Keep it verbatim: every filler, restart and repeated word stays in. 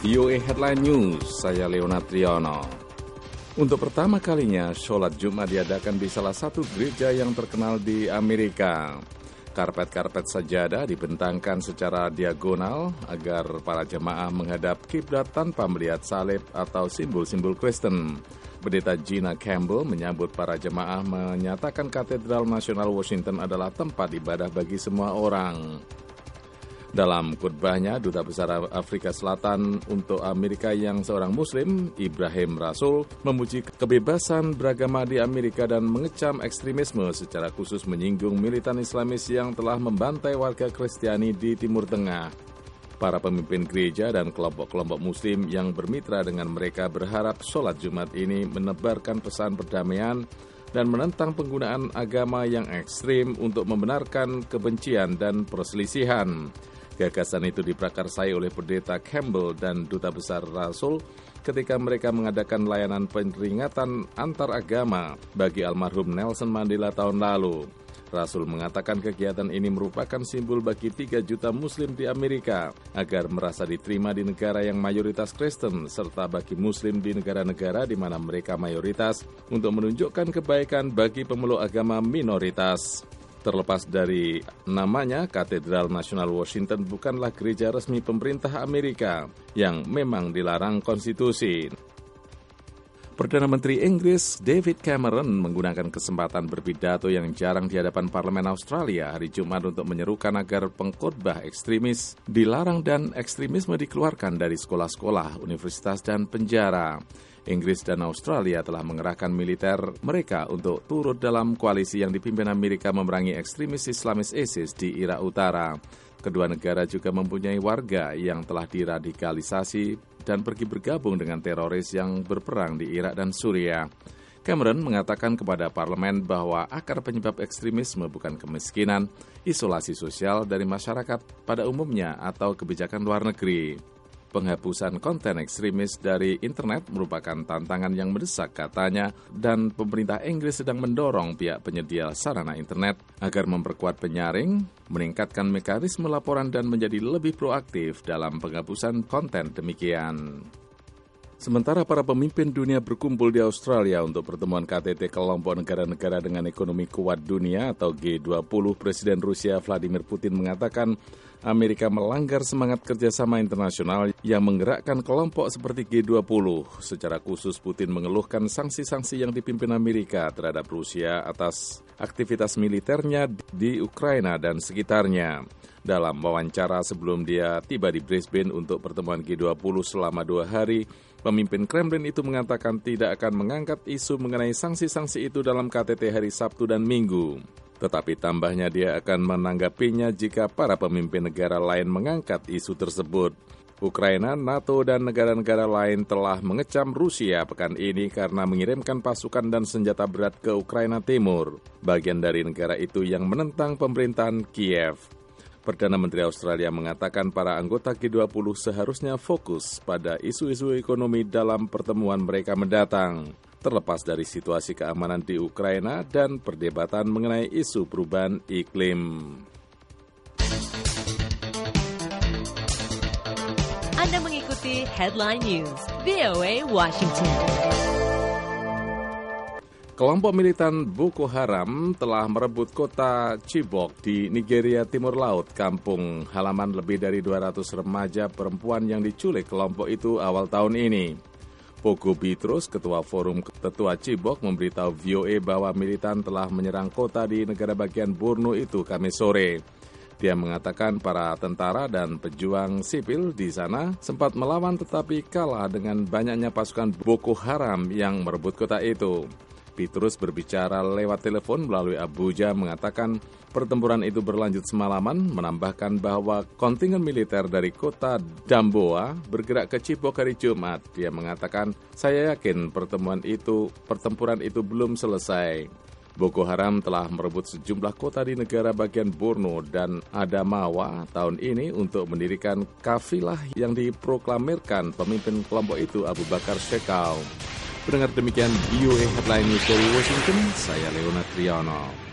V O A Headline News, saya Leonard Triono. Untuk pertama kalinya, sholat Jumat diadakan di salah satu gereja yang terkenal di Amerika. Karpet-karpet sajadah dibentangkan secara diagonal agar para jemaah menghadap kiblat tanpa melihat salib atau simbol-simbol Kristen. Pendeta Gina Campbell menyambut para jemaah menyatakan Katedral Nasional Washington adalah tempat ibadah bagi semua orang. Dalam khutbahnya, Duta Besar Afrika Selatan untuk Amerika yang seorang Muslim, Ibrahim Rasul, memuji kebebasan beragama di Amerika dan mengecam ekstremisme, secara khusus menyinggung militan Islamis yang telah membantai warga Kristiani di Timur Tengah. Para pemimpin gereja dan kelompok-kelompok Muslim yang bermitra dengan mereka berharap sholat Jumat ini menebarkan pesan perdamaian dan menentang penggunaan agama yang ekstrim untuk membenarkan kebencian dan perselisihan. Gagasan itu diprakarsai oleh Pendeta Campbell dan Duta Besar Rasul ketika mereka mengadakan layanan peringatan antar agama bagi almarhum Nelson Mandela tahun lalu. Rasul mengatakan kegiatan ini merupakan simbol bagi tiga juta Muslim di Amerika agar merasa diterima di negara yang mayoritas Kristen, serta bagi Muslim di negara-negara di mana mereka mayoritas untuk menunjukkan kebaikan bagi pemeluk agama minoritas. Terlepas dari namanya, Katedral Nasional Washington bukanlah gereja resmi pemerintah Amerika yang memang dilarang konstitusi. Perdana Menteri Inggris David Cameron menggunakan kesempatan berpidato yang jarang di hadapan Parlemen Australia hari Jumat untuk menyerukan agar pengkhotbah ekstremis dilarang dan ekstremisme dikeluarkan dari sekolah-sekolah, universitas, dan penjara. Inggris dan Australia telah mengerahkan militer mereka untuk turut dalam koalisi yang dipimpin Amerika memerangi ekstremis Islamis ISIS di Irak Utara. Kedua negara juga mempunyai warga yang telah diradikalisasi dan pergi bergabung dengan teroris yang berperang di Irak dan Suriah. Cameron mengatakan kepada parlemen bahwa akar penyebab ekstremisme bukan kemiskinan, isolasi sosial dari masyarakat pada umumnya, atau kebijakan luar negeri. Penghapusan konten ekstremis dari internet merupakan tantangan yang mendesak, katanya, dan pemerintah Inggris sedang mendorong pihak penyedia sarana internet agar memperkuat penyaring, meningkatkan mekanisme laporan, dan menjadi lebih proaktif dalam penghapusan konten demikian. Sementara para pemimpin dunia berkumpul di Australia untuk pertemuan K T T kelompok negara-negara dengan ekonomi kuat dunia atau G dua puluh, Presiden Rusia Vladimir Putin mengatakan Amerika melanggar semangat kerjasama internasional yang menggerakkan kelompok seperti G dua puluh. Secara khusus, Putin mengeluhkan sanksi-sanksi yang dipimpin Amerika terhadap Rusia atas aktivitas militernya di Ukraina dan sekitarnya. Dalam wawancara sebelum dia tiba di Brisbane untuk pertemuan G dua puluh selama dua hari, pemimpin Kremlin itu mengatakan tidak akan mengangkat isu mengenai sanksi-sanksi itu dalam K T T hari Sabtu dan Minggu. Tetapi tambahnya dia akan menanggapinya jika para pemimpin negara lain mengangkat isu tersebut. Ukraina, NATO, dan negara-negara lain telah mengecam Rusia pekan ini karena mengirimkan pasukan dan senjata berat ke Ukraina Timur, bagian dari negara itu yang menentang pemerintahan Kiev. Perdana Menteri Australia mengatakan para anggota G dua puluh seharusnya fokus pada isu-isu ekonomi dalam pertemuan mereka mendatang, terlepas dari situasi keamanan di Ukraina dan perdebatan mengenai isu perubahan iklim. Anda mengikuti Headline News, V O A Washington. Kelompok militan Boko Haram telah merebut kota Chibok di Nigeria Timur Laut, kampung halaman lebih dari dua ratus remaja perempuan yang diculik kelompok itu awal tahun ini. Pogo Bitrus, Ketua Forum Tetua Chibok, memberitahu V O A bahwa militan telah menyerang kota di negara bagian Borno itu Kamis sore. Dia mengatakan para tentara dan pejuang sipil di sana sempat melawan tetapi kalah dengan banyaknya pasukan Boko Haram yang merebut kota itu. Bitrus berbicara lewat telepon melalui Abuja mengatakan pertempuran itu berlanjut semalaman, menambahkan bahwa kontingen militer dari kota Damboa bergerak ke Chibok hari Jumat. Dia mengatakan, saya yakin pertemuan itu, pertempuran itu belum selesai. Boko Haram telah merebut sejumlah kota di negara bagian Borno dan Adamawa tahun ini untuk mendirikan kafilah yang diproklamirkan pemimpin kelompok itu Abu Bakar Shekau. Pendengar, demikian V O A Headline News dari Washington, saya Leonard Triono.